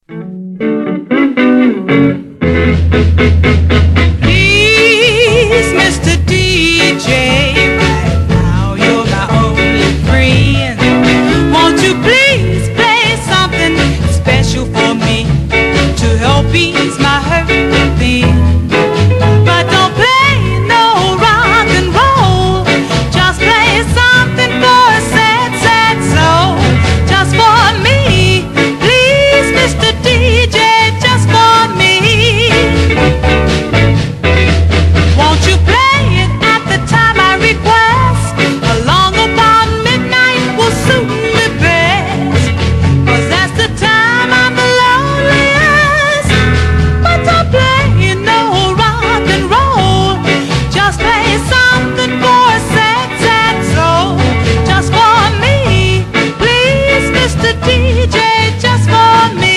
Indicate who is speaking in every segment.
Speaker 1: Please, Mr. DJ, right now you're my only friend. Won't you please play something special for me to help ease my hurt within? But don't play no rock and roll. Just play something for a sad, sad soul. Just for me, please, Mr. DJ, just for me. Won't you play it at the time I request? Along about midnight will suit me best, 'cause that's the time I'm the loneliest. But don't play no rock and roll. Just play something for a sad, sad soul. Just for me, please, Mr. DJ, just for me.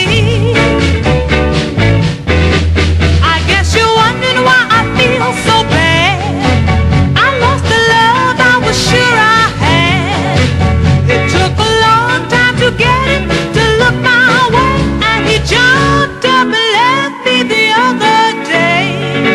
Speaker 1: I guess you're wondering why I feel so bad. I lost the love I was sure I had. It took a long time to get him to look my way, and he jumped up and left me the other day.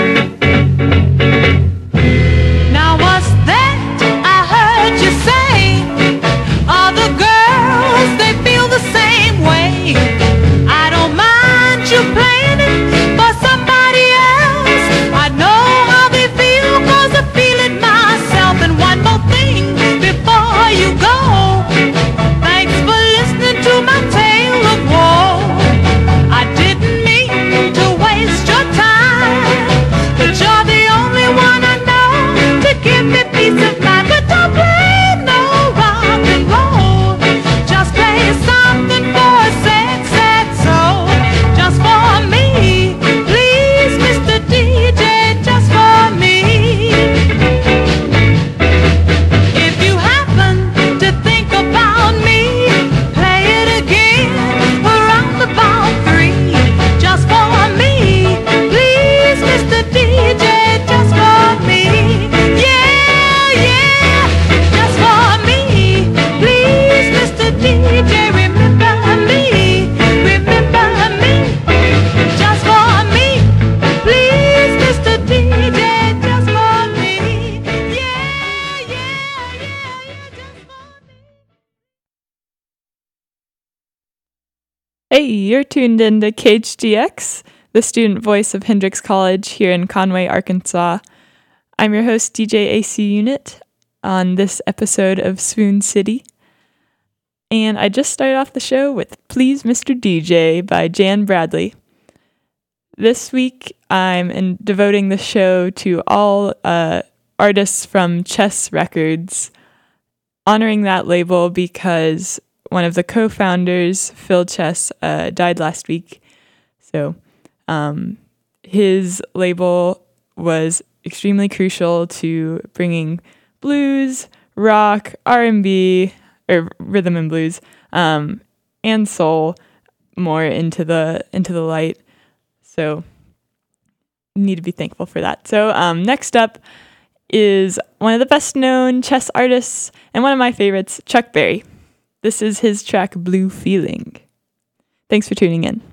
Speaker 1: Now what's that I heard you say? Other girls, they feel the same way. I don't mind you playing it for somebody else. I know how they feel 'cause I feel it myself. And one more thing before you go, thanks for listening to my tale of woe. I didn't mean to waste your time, but you're the only one I know to give me peace of mind. But don't play no rock and roll. Just play something for a sad, sad soul. Just for me, please, Mr. DJ, just for me. If you happen to think about me, play it again around about 3. Just for me, please, Mr. DJ, just for me. Yeah, yeah, just for me, please, Mr. DJ, remember me, just for me, please, Mr. DJ, just for me. Yeah, yeah, yeah, just for me.
Speaker 2: Hey, you're tuned in to KHDX, the student voice of Hendrix College here in Conway, Arkansas. I'm your host, DJ AC Unit, on this episode of Swoon City. And I just started off the show with Please Mr. DJ by Jan Bradley. This week, I'm devoting the show to all artists from Chess Records, honoring that label because one of the co-founders, Phil Chess, died last week. So his label was extremely crucial to bringing blues, rock, R&B, or rhythm and blues, and soul more into the light. So need to be thankful for that. So next up is one of the best known chess artists and one of my favorites, Chuck Berry. This is his track Blue Feeling. Thanks for tuning in.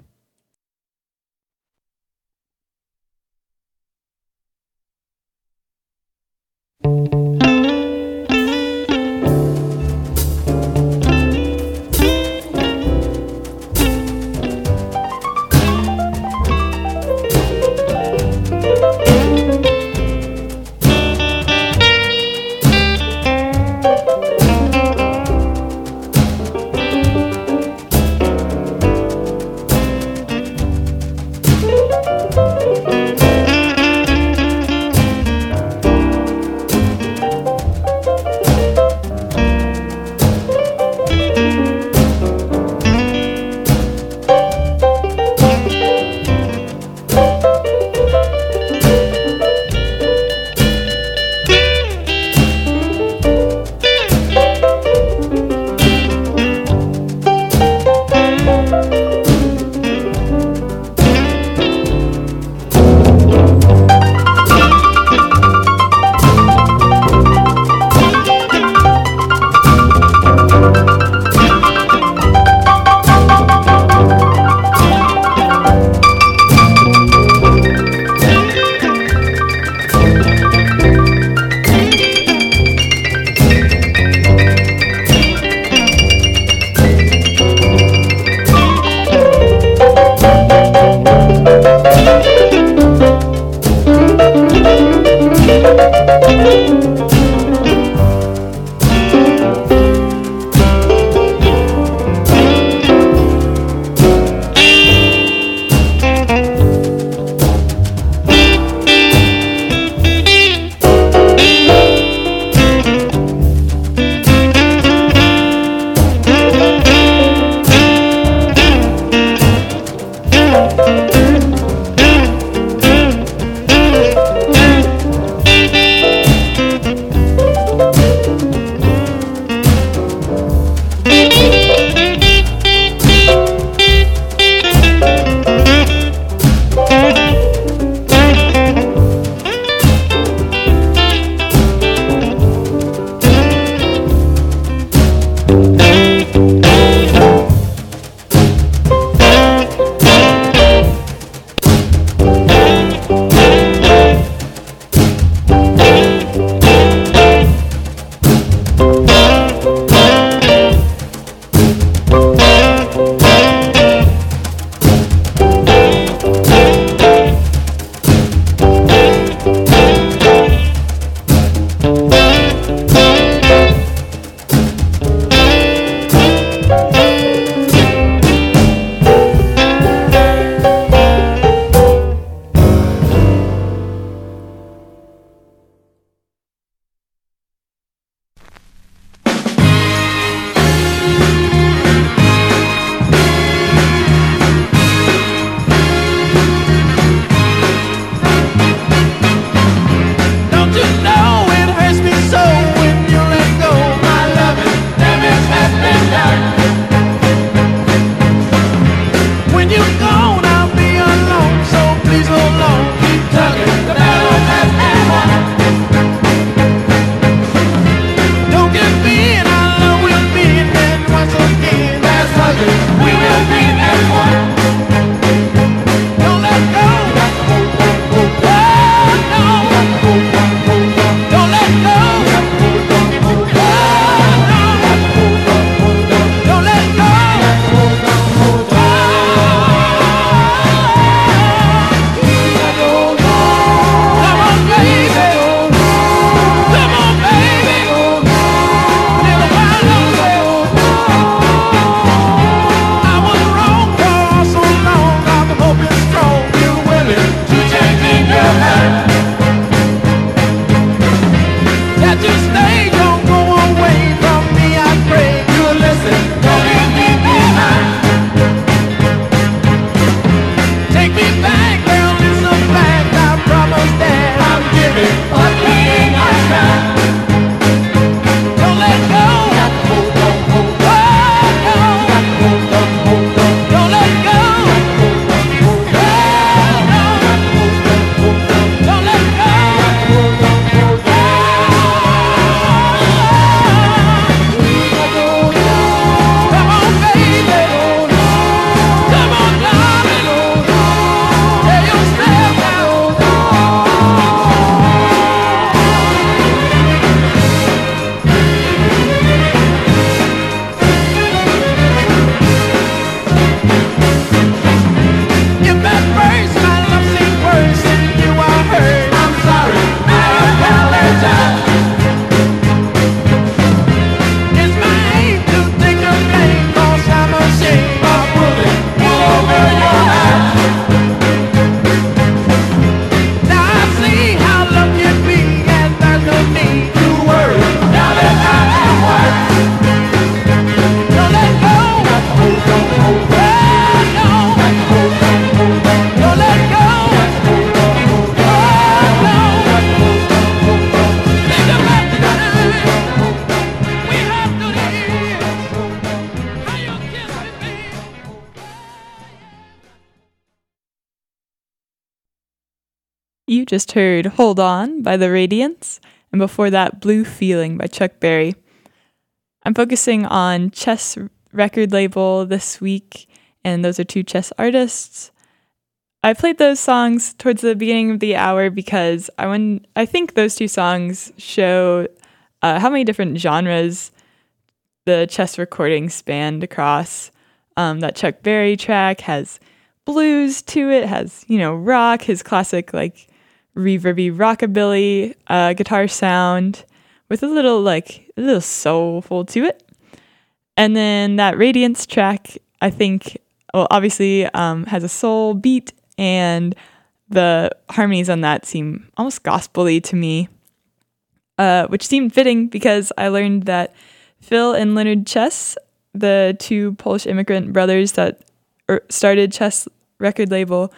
Speaker 2: You just heard Hold On by The Radiants, and before that, Blue Feeling by Chuck Berry. I'm focusing on Chess record label this week, and those are two Chess artists. I played those songs towards the beginning of the hour because I think those two songs show how many different genres the Chess recording spanned across. That Chuck Berry track has blues to it, has, rock, his classic reverby rockabilly guitar sound with a little soulful to it. And then that Radiance track, I think, obviously has a soul beat, and the harmonies on that seem almost gospel-y to me, which seemed fitting because I learned that Phil and Leonard Chess, the two Polish immigrant brothers that started Chess record label,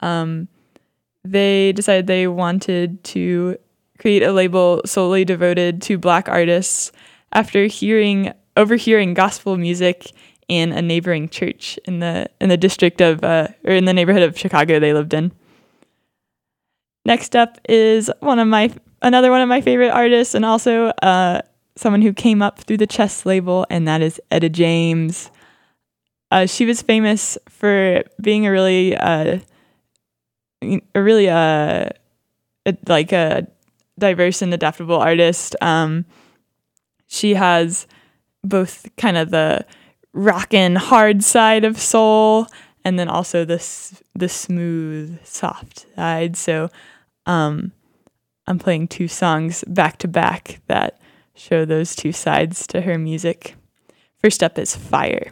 Speaker 2: they decided they wanted to create a label solely devoted to Black artists after overhearing gospel music in a neighboring church in the district of or in the neighborhood of Chicago they lived in. Next up is another one of my favorite artists, and also someone who came up through the Chess label, and that is Etta James. She was famous for being a really diverse and adaptable artist. She has both kind of the rockin' hard side of soul, and then also the smooth, soft side. So I'm playing two songs back to back that show those two sides to her music. First up is Fire.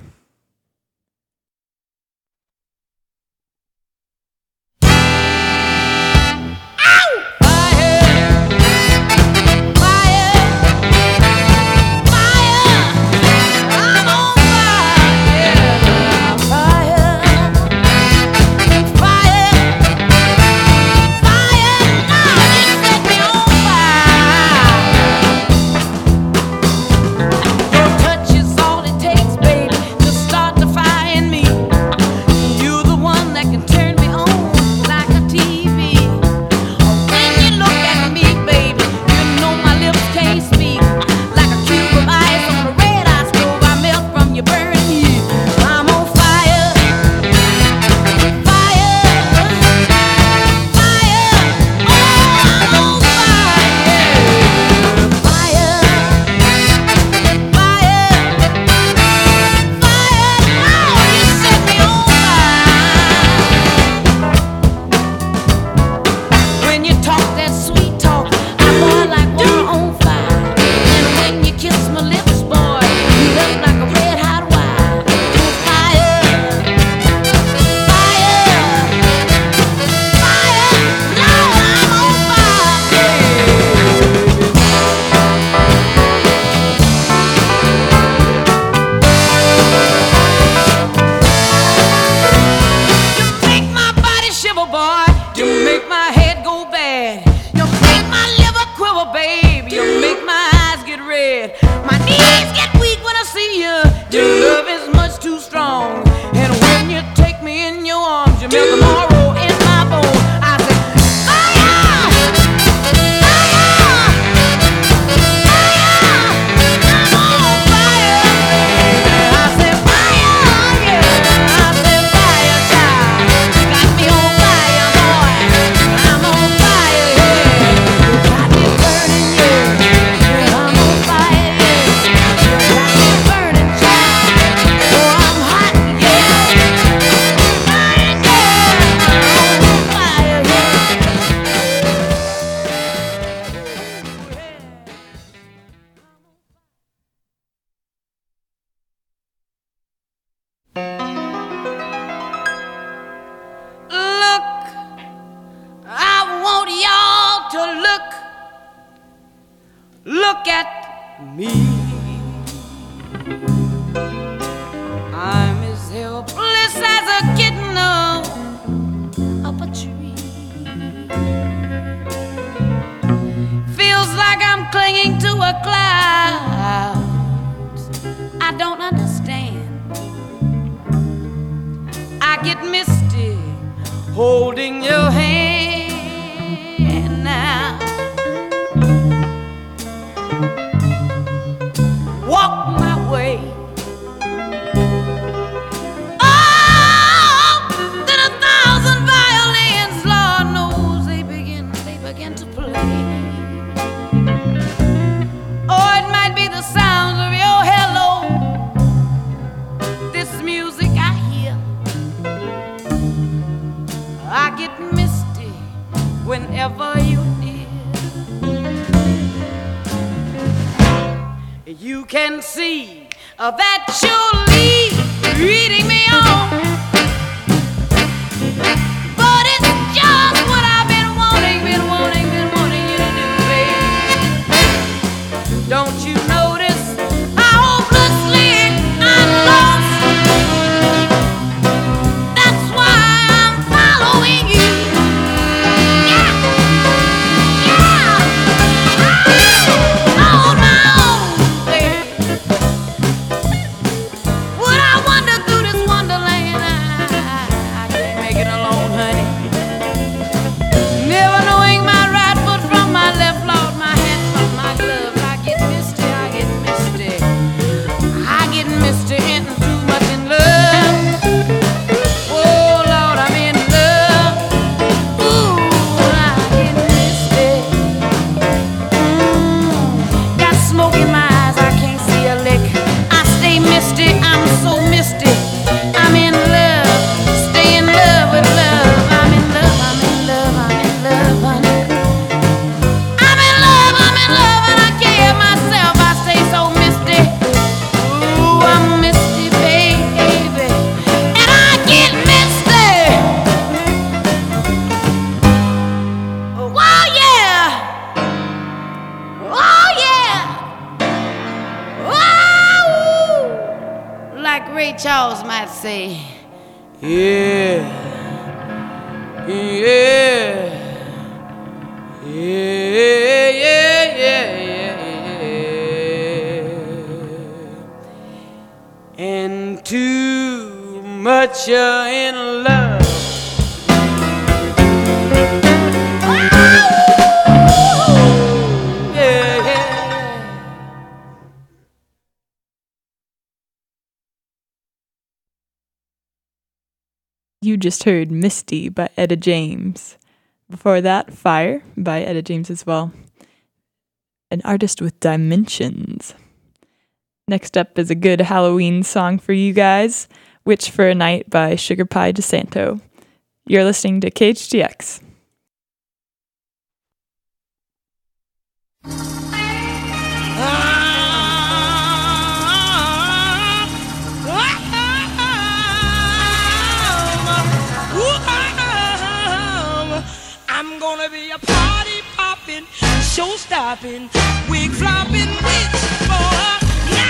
Speaker 3: Look at me. I'm as helpless as a kitten up a tree. Feels like I'm clinging to a cloud. I don't understand. I get misty holding your hand. see that you'll leave reading me on. But it's just what I've been wanting you to do, babe. Don't you notice how hopelessly I'm lost? That's why I'm following you. Yeah, on my own, baby. Would I wander through this wonderland? I can't make it alone, honey. Never knowing my right foot from my left, Lord, my hat from my glove. I get misty, and too much in love. Oh Lord, I'm in love. Ooh, I get misty. Got smoke in my eyes, I can't see a lick. I stay misty, I'm so misty. I'm in love, stay in love with love. I'm in love, honey. I'm in love, and I can't help myself. I stay so misty. Ooh, I'm misty, baby, and I get misty. Oh yeah, oh yeah, oh, like Ray Charles might say, yeah, yeah, yeah. And too much in love. Yeah, yeah.
Speaker 2: You just heard Misty by Etta James. Before that, Fire by Etta James as well. An artist with dimensions. Next up is a good Halloween song for you guys, Witch for a Night by Sugar Pie DeSanto. You're listening to KHDX.
Speaker 4: I'm gonna be a party popping, show stopping, wig flopping witch for a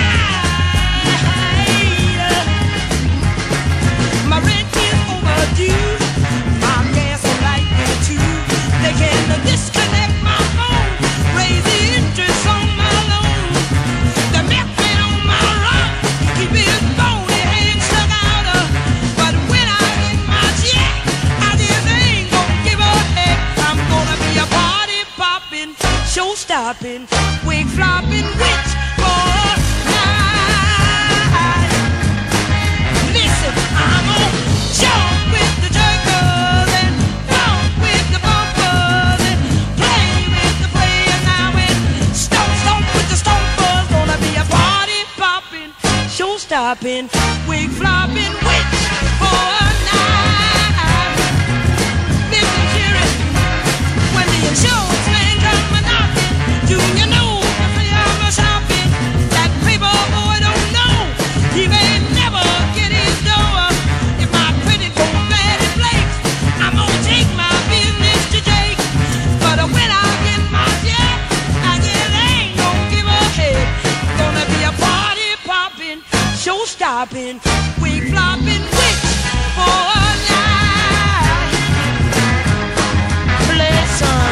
Speaker 4: night. My rent is overdue, my gas is like that too. They can disconnect my phone, raise the interest on my loan. The method on my rock, keep his bony hand stuck out. But when I get my check, I just ain't gonna give a heck. I'm gonna be a party popping, show stopping, wig flopping witch for a night. Listen, I'm gonna jump with the jerkers and bump with the bumpers and play with the players now and stomp with the stompers. Gonna be a party popping, show stopping, wig flopping witch for a night. Listen, Jerry, when the insurance man come a knocking, do you know if they ever shopping? That paper boy don't know, he may never get his door. If my credit goes bad and flakes, I'm gonna take my business to Jake. But when I get my check, I just ain't gonna give a heck. Gonna be a party popping, show stopping, wig flopping witch for a night. Play some.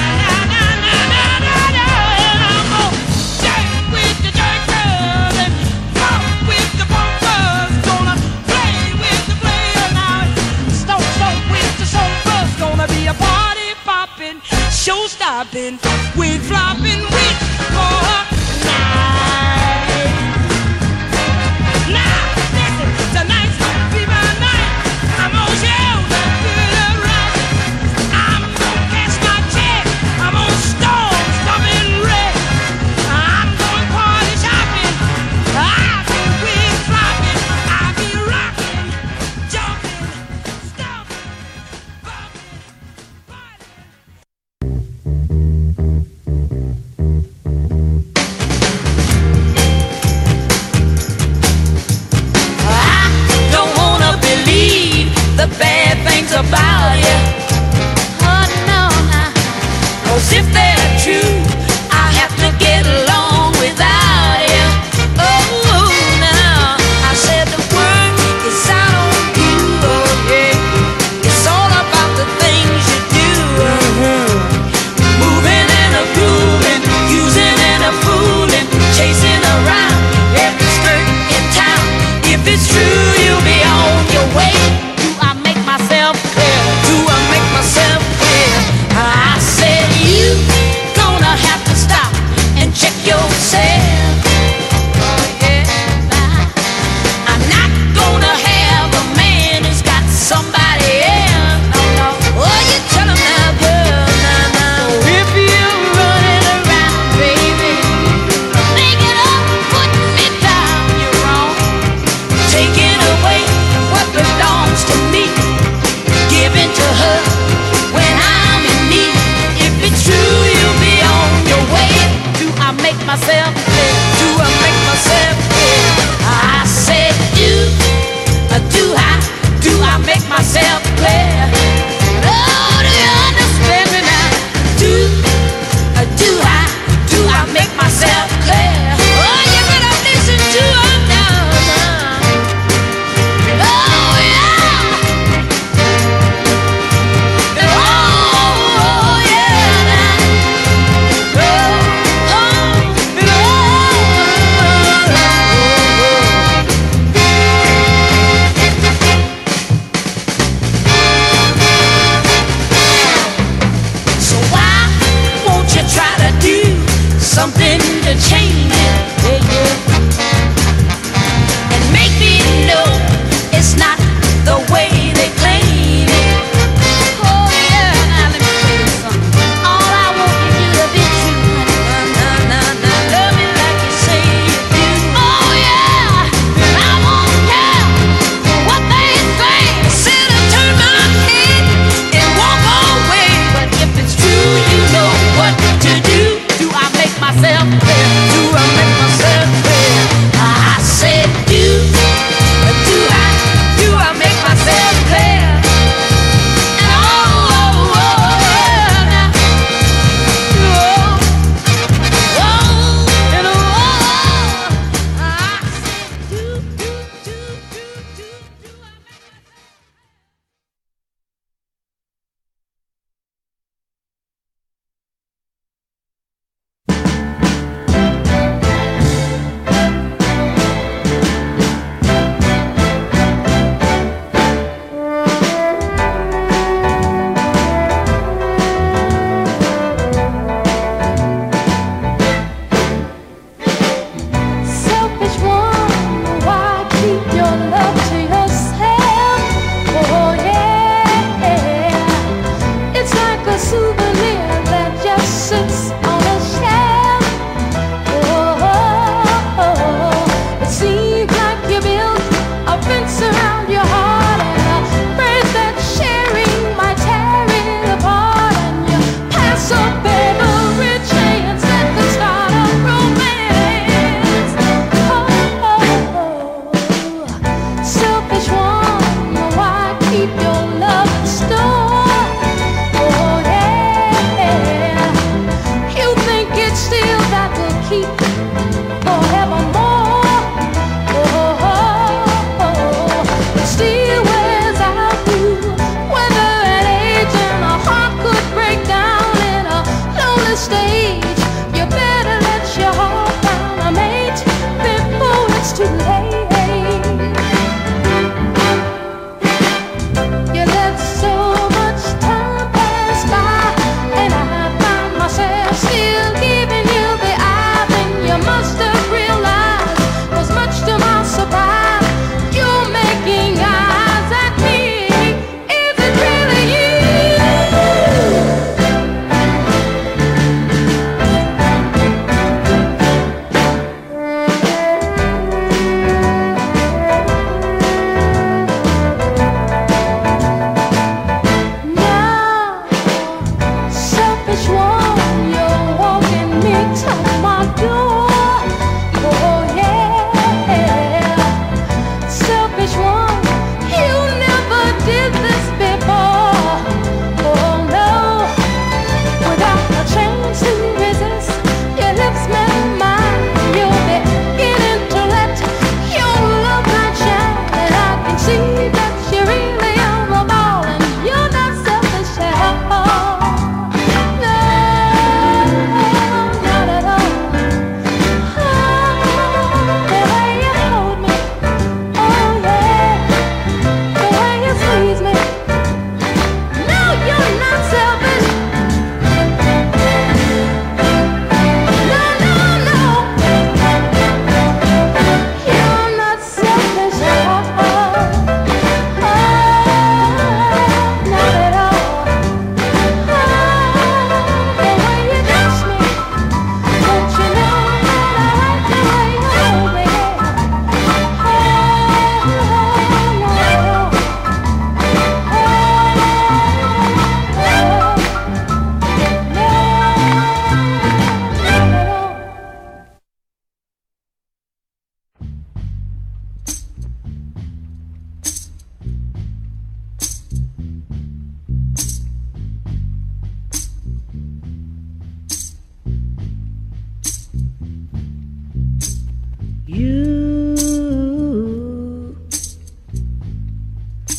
Speaker 4: I'm gonna jerk with the jerkers and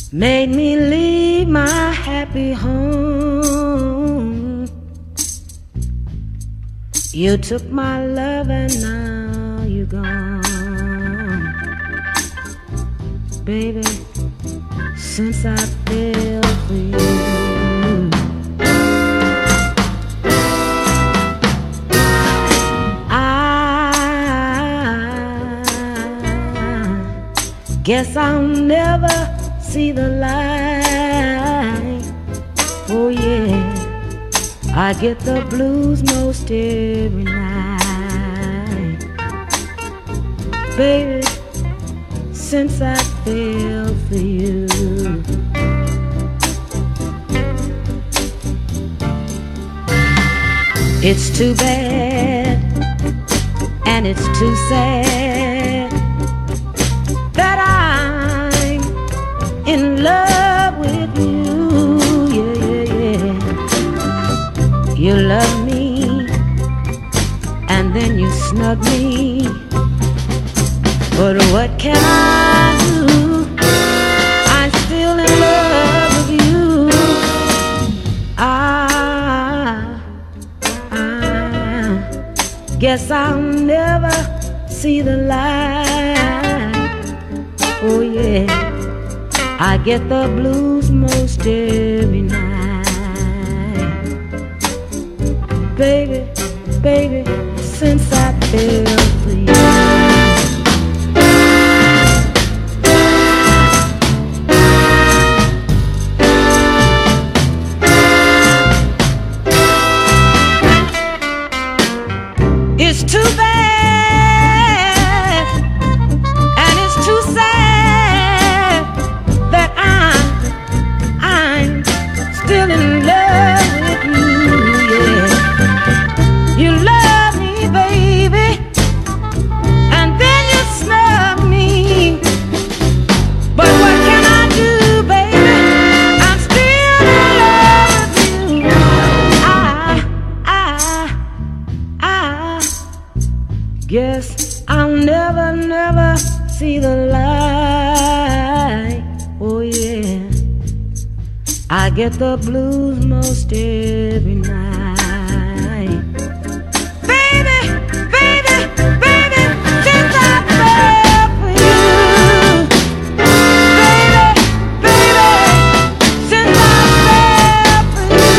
Speaker 5: made me leave my happy home. You took my love and now you're gone. Baby, since I fell for you, guess I'll never see the light. Oh yeah, I get the blues most every night. Baby, since I fell for you, it's too bad and it's too sad that I'm in love with you. Yeah, yeah, yeah. You love me and then you snug me, but what can I do? I'm still in love with you. I guess I'll never see the light. Oh yeah, I get the blues most every night. Baby, baby, since I fell for you. It's too bad and it's too sad that I'm still in love with you. Yeah, you love me, baby, and then you snub me. But what can I do, baby? I'm still in love with you. I guess I'll never, never see the light. Oh yeah, I get the blues most every night. Baby, baby, baby, since I fell for you. Baby, baby, since I fell for you.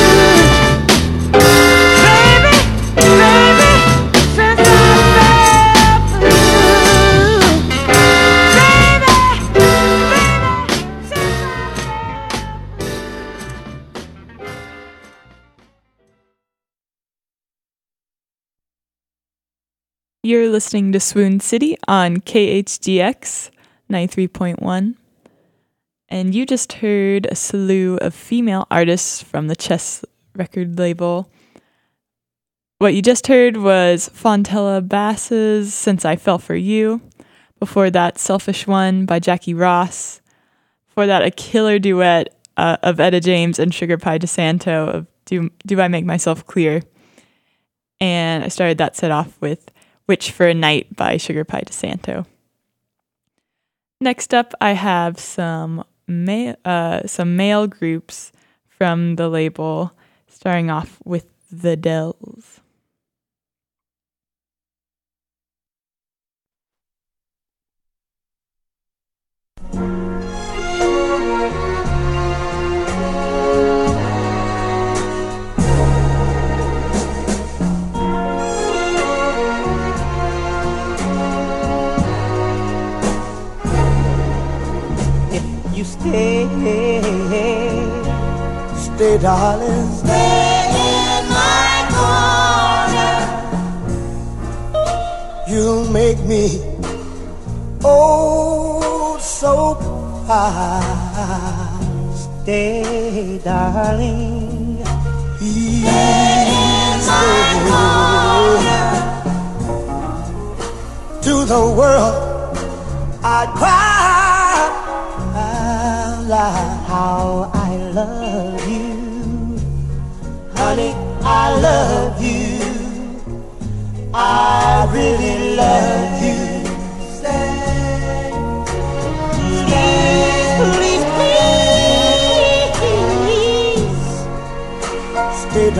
Speaker 5: Baby, baby, since I fell for you. Baby, baby, since I
Speaker 2: You're listening to Swoon City on KHGX 93.1. And you just heard a slew of female artists from the Chess record label. What you just heard was Fontella Bass's Since I Fell For You. Before that, Selfish One by Jackie Ross. Before that, a killer duet of Etta James and Sugar Pie DeSanto of Do I Make Myself Clear? And I started that set off with Witch for a Night by Sugar Pie DeSanto. Next up, I have some male groups from the label, starting off with The Dells.
Speaker 6: You stay, darling, stay in my corner. You'll make me oh so proud. Stay, darling, please stay. To the world I'd cry how I love you, honey, I love you, I really love you. Stay, please, please, please.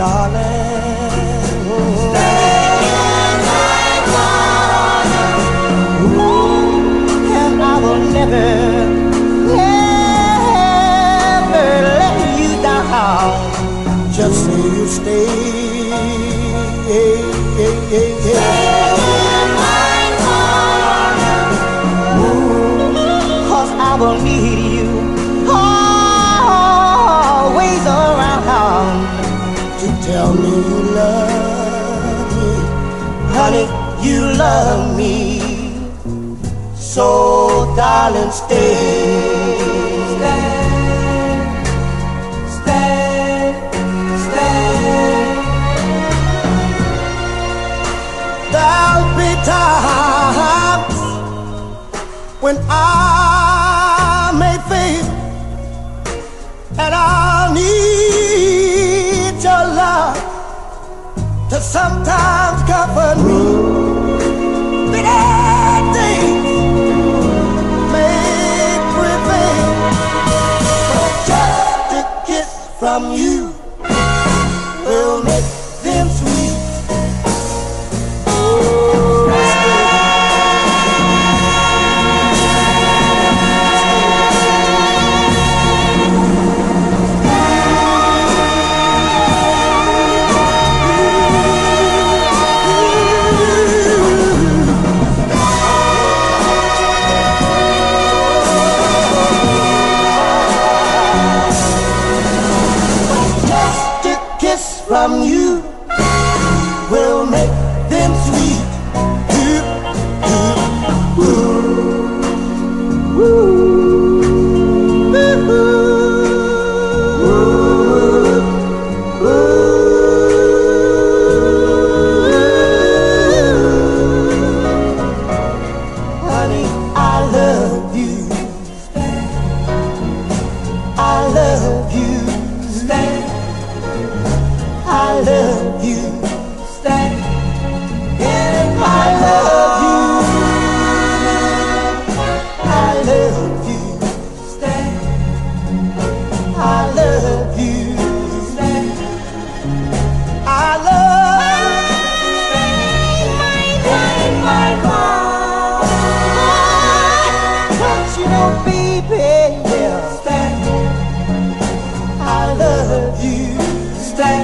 Speaker 6: darling. Stay in my corner. And I will never, never let you down. Just say you stay. I will need you always around to tell me you love me, honey, you love me. So darling, stay, stay, stay. There'll be times when I may fail, and I'll need your love to sometimes comfort me. Bitter things may prevail, but just a kiss from you will make them sweet. From you will make them sweet. Ooh, ooh, ooh, ooh, ooh, ooh. Honey, I love you. I love you. I love you, stay in my love you. I love you, stay. I love you, stay. I love you, stay in my heart. Don't you know, baby, yeah, stay. I love you, stay.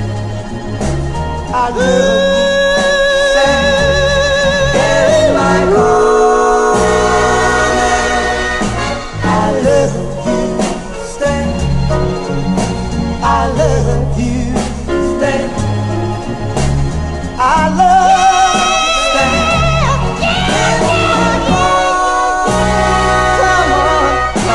Speaker 6: I love you, stay in my corner. I love you, stay. I love you, stay. I love you, stay in my corner. Come on,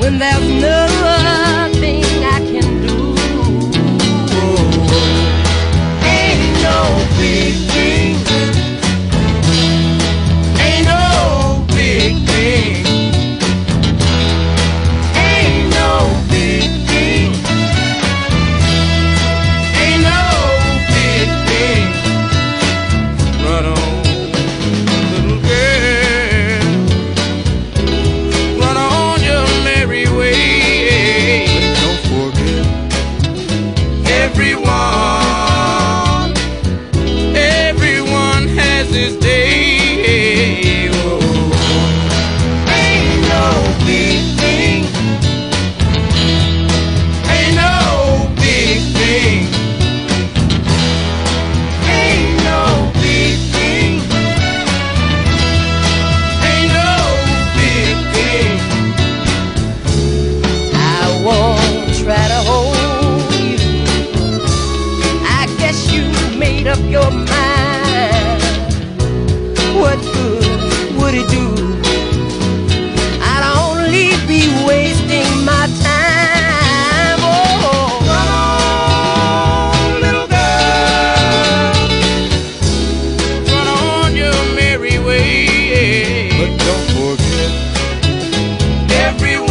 Speaker 3: when there's nothing I can do. Ain't no big thing. Ain't no big thing. Ain't no big thing. Ain't no big thing. Run on, little girl. Run on your merry way. Don't forget everyone. Everyone has his day. Oh. Ain't no big thing. Ain't no big thing. Ain't no big thing. Ain't no big thing. I won't try to hold you. I guess you made up your mind. What good would it do? I'd only be wasting my time. Oh, run on, little girl. Run on your merry way. But don't forget everyone.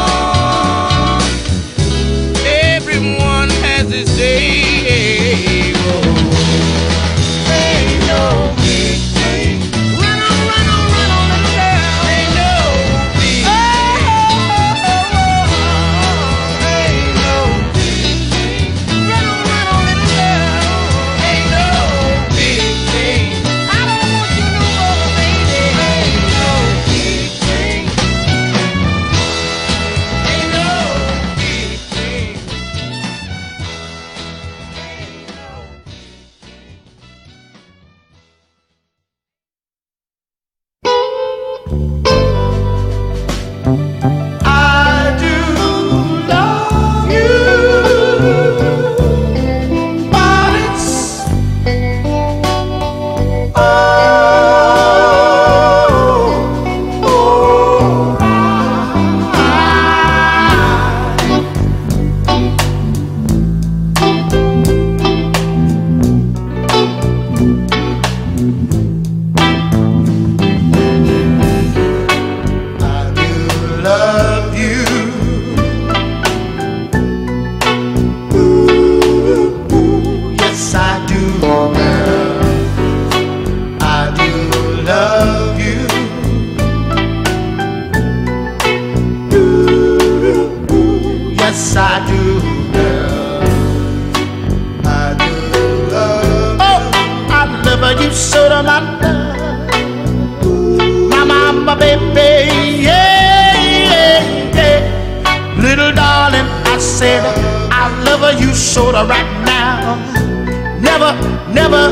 Speaker 3: Everyone has his day. Oh. Ain't no big thing. Run on, little girl. Ain't no big thing. Ain't no big thing. Run on, little girl. Ain't no big thing. I don't want you no more, baby. Ain't no big thing. Ain't no big thing.
Speaker 6: I do love you, but it's I do love you. Ooh, yes, I do. I do love you. Ooh, yes, I do. I do love. Oh, I love you so much. My mama, baby, yeah, yeah, yeah. Little darling, I said I love you sorta right now. Never, never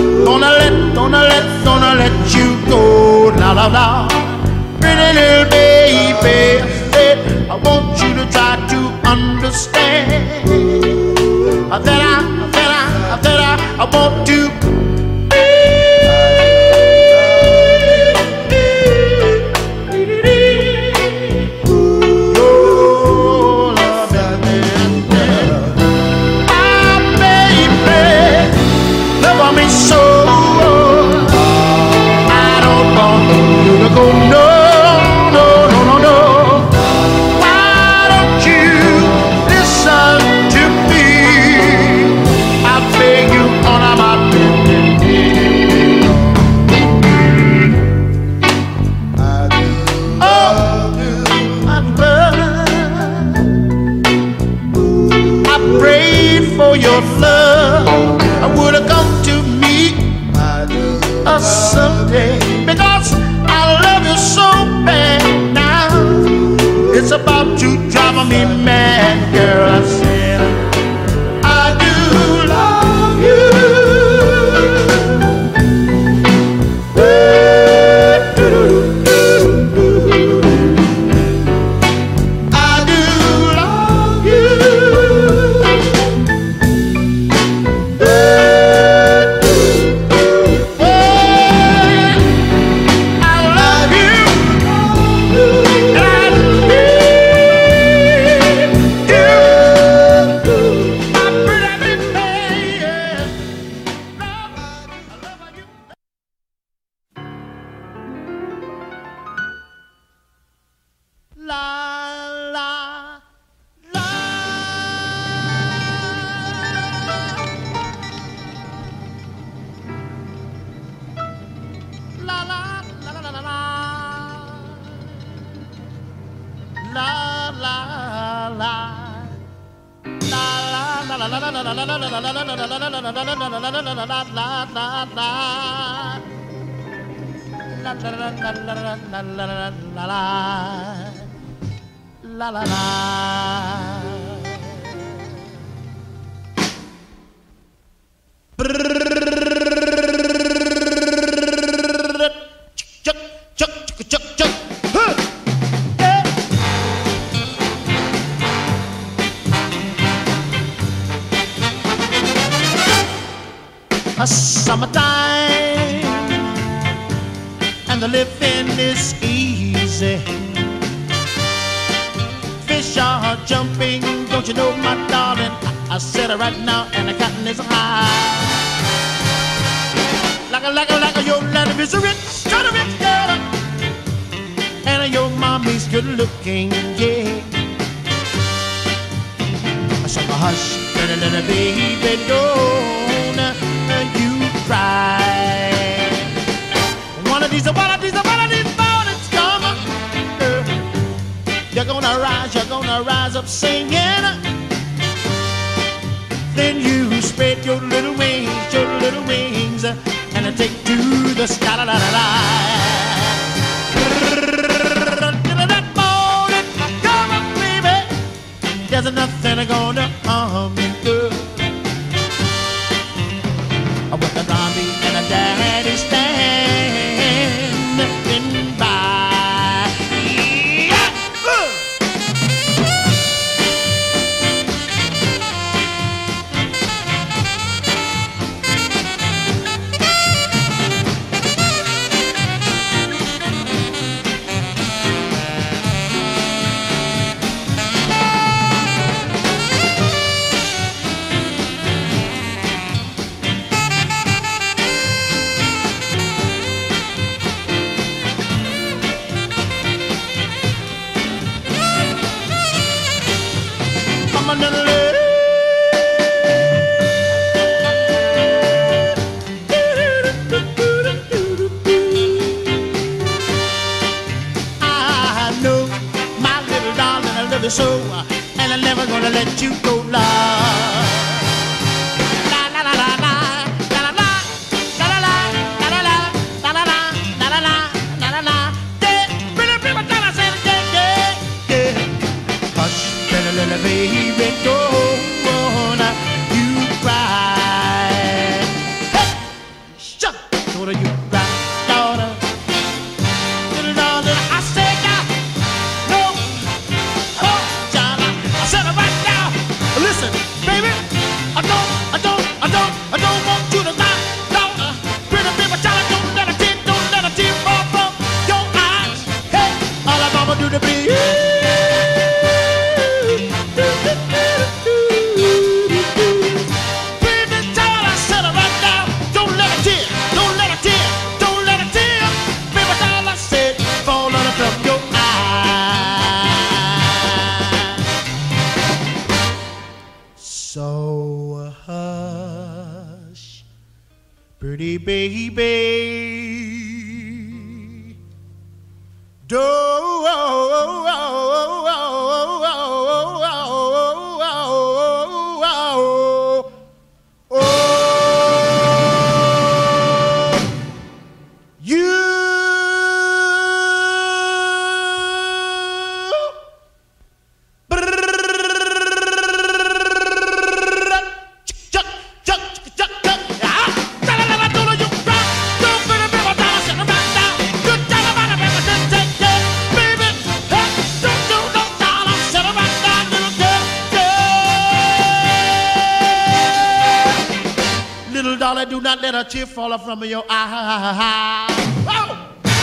Speaker 6: gonna let you go. La la la, pretty little baby, I said I want you to try to understand that I want to. Your love, I would have come to meet us someday, because I love you so bad now. It's about to drive me mad, girl. I said I do love you. I do love you. Summertime and the living is easy. Fish are jumping, don't you know, my darling? I said it right now, and the cotton is high. Like a your lady is a rich, kind of rich girl, and your mommy's good looking, yeah. So hush, little baby, don't you cry. One of these mornings come, you're gonna rise up singing. Then you spread your little wings, and take to the sky. La, la, la, la. That morning, come on, baby. There's nothing gonna harm you, girl. With the mommy and the daddy standing by. Yeah. I know, my little darling, I love you so, and I'm never gonna let you go, love. La la la la la, la la la, la la la, la la la, la la la, la la la, la la la. Yeah, pretty people tell us everything, yeah, yeah. Hush, little baby, don't you cry. Hey, shut, don't you cry, daughter. Little darling, I said now, no, oh, John, I said it right now. Listen, baby, I don't want you to lie, daughter. Pretty baby, child, don't let a tear fall from your eyes. Hey, all I'm gonna do to be you. Baby, child, I said it right now. Don't let a tear, don't let a tear, don't let a tear. Baby, child, I said, fall on from your eyes. So hush, pretty baby, little darling, do not let a tear fall from your eye. Oh!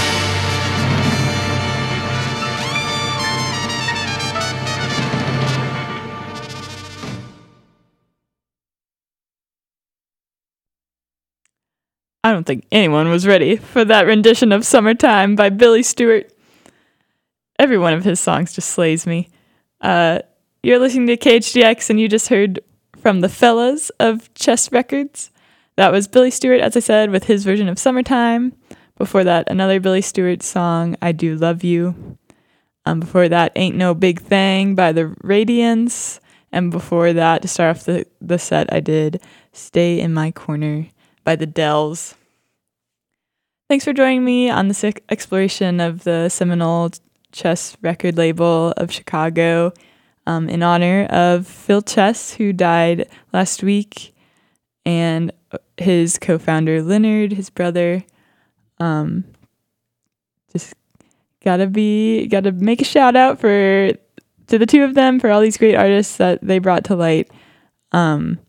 Speaker 2: I don't think anyone was ready for that rendition of Summertime by Billy Stewart. Every one of his songs just slays me. You're listening to KHDX, and you just heard from the Fellas of Chess Records. That was Billy Stewart, as I said, with his version of Summertime. Before that, another Billy Stewart song, I Do Love You. Before that, Ain't No Big Thing by the Radiants. And before that, to start off the set, I did Stay in My Corner by the Dells. Thanks for joining me on this exploration of the seminal chess record label of Chicago in honor of Phil Chess, who died last week, and his co-founder Leonard, his brother. Just gotta make a shout out to the two of them for all these great artists that they brought to light. And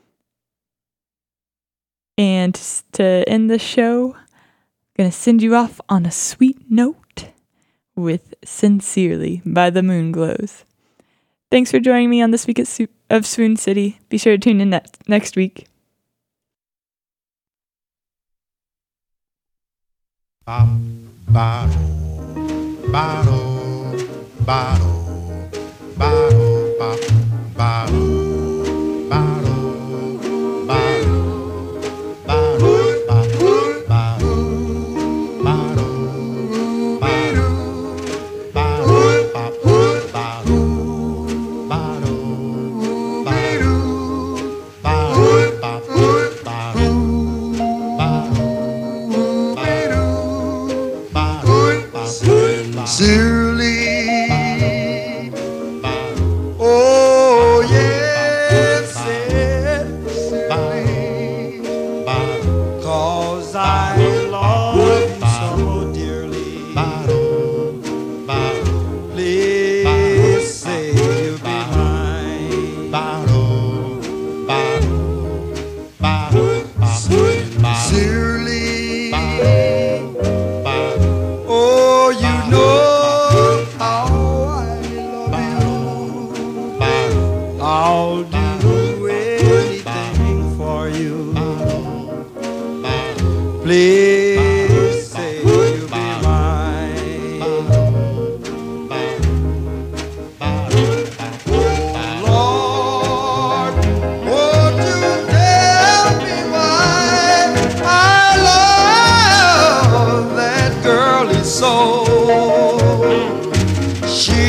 Speaker 2: to end the show, I'm gonna send you off on a sweet note with Sincerely by the Moonglows. Thanks for joining me on this week of Swoon City. Be sure to tune in next week.
Speaker 3: Sincerely, oh yes, sincerely, 'cause I love you so dearly. Please say you'll be mine. Sincerely, oh, you know how I love you. I'll do anything for you. Please say you'll be mine. Oh Lord, won't you tell me why I love that girlie so? She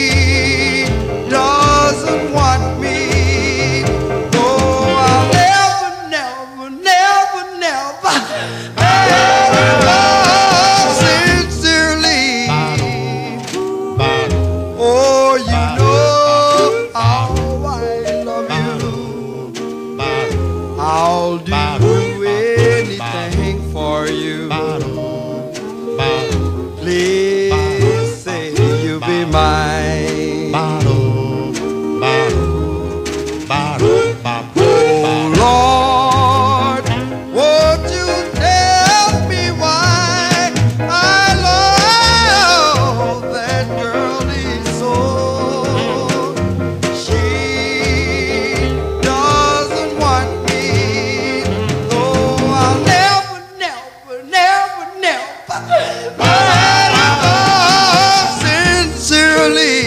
Speaker 3: doesn't want me. Oh, I'll never, never, never, never, never love sincerely. Oh, you know how I love you. I'll do anything for you. Please say you'll be mine. Oh Lord, won't you tell me why I love that girlie so? She doesn't want me. Oh, I'll never, never, never, never, sincerely.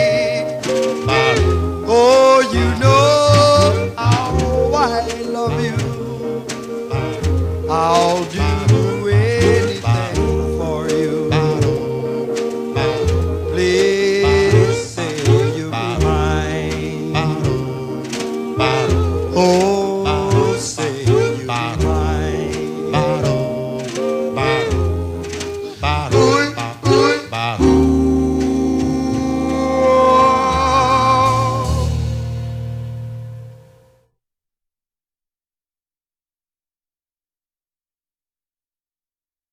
Speaker 3: Oh, you know how I love you. I'll do anything for you. Please say you'll be mine. Oh,